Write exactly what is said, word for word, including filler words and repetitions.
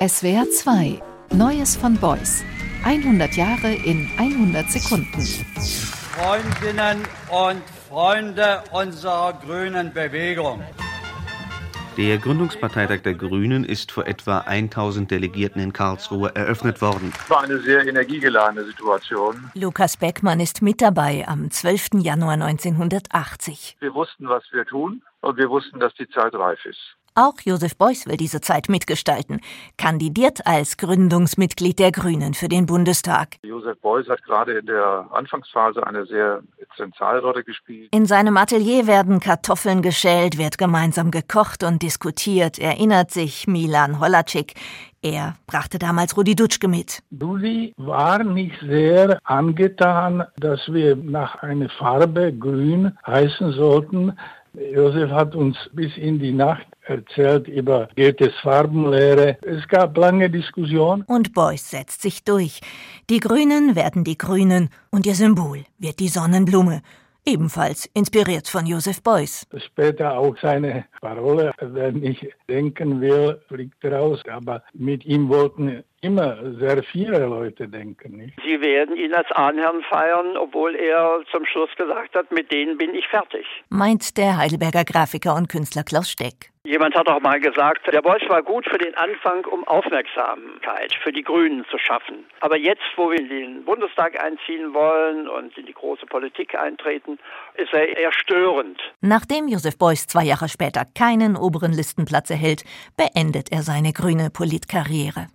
S W R zwei. Neues von Beuys. hundert Jahre in hundert Sekunden. Freundinnen und Freunde unserer grünen Bewegung. Der Gründungsparteitag der Grünen ist vor etwa tausend Delegierten in Karlsruhe eröffnet worden. Es war eine sehr energiegeladene Situation. Lukas Beckmann ist mit dabei am zwölften Januar neunzehnhundertachtzig. Wir wussten, was wir tun, und wir wussten, dass die Zeit reif ist. Auch Josef Beuys will diese Zeit mitgestalten, kandidiert als Gründungsmitglied der Grünen für den Bundestag. Josef Beuys hat gerade in der Anfangsphase eine sehr Zentralrolle gespielt. In seinem Atelier werden Kartoffeln geschält, wird gemeinsam gekocht und diskutiert, erinnert sich Milan Holáček. Er brachte damals Rudi Dutschke mit. Rudi war nicht sehr angetan, dass wir nach einer Farbe grün heißen sollten. Josef hat uns bis in die Nacht erzählt über Goethes Farbenlehre. Es gab lange Diskussionen. Und Beuys setzt sich durch. Die Grünen werden die Grünen und ihr Symbol wird die Sonnenblume. Ebenfalls inspiriert von Josef Beuys. Später auch seine Parole, wer nicht denken will, fliegt raus. Aber mit ihm wollten immer sehr viele Leute denken. Nicht? Sie werden ihn als Ahnherrn feiern, obwohl er zum Schluss gesagt hat, mit denen bin ich fertig. Meint der Heidelberger Grafiker und Künstler Klaus Steck. Jemand hat auch mal gesagt, der Beuys war gut für den Anfang, um Aufmerksamkeit für die Grünen zu schaffen. Aber jetzt, wo wir in den Bundestag einziehen wollen und in die große Politik eintreten, ist er eher störend. Nachdem Josef Beuys zwei Jahre später keinen oberen Listenplatz erhält, beendet er seine grüne Politkarriere.